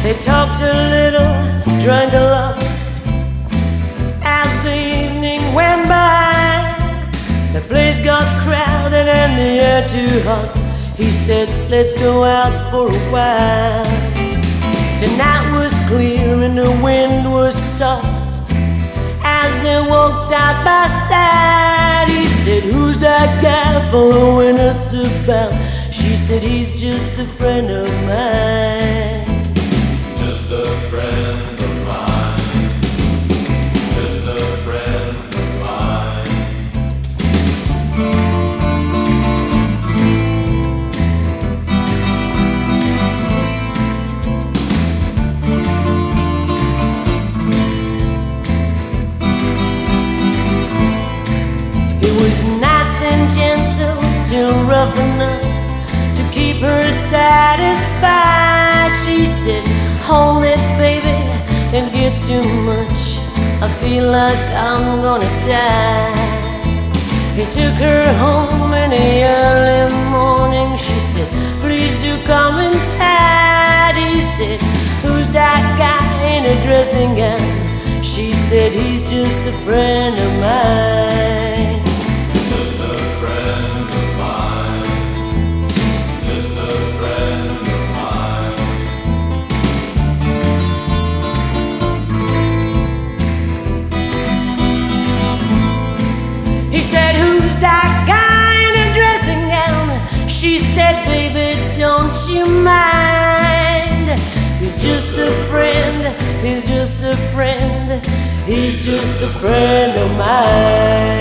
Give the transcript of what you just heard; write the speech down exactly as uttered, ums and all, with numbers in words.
They talked a little, drank a lot. As the evening went by, the place got crowded and the air too hot. He said, let's go out for a while. The night was clear and the wind was soft. As they walked side by side, he said, who's that guy following us about? She said, he's just a friend of mine. Just a friend of mine. Just a friend of mine. It was nice and gentle, still rough enough to keep her satisfied. She said, hold it, baby, it gets too much. I feel like I'm gonna die. He took her home in the early morning. She said, please do come inside. He said, who's that guy in a dressing gown? She said, he's just a friend of mine. Just a friend of mine. Just a friend of mine. He said, who's that guy in a dressing gown? She said, baby, don't you mind? He's just a friend, he's just a friend, he's just a friend of mine.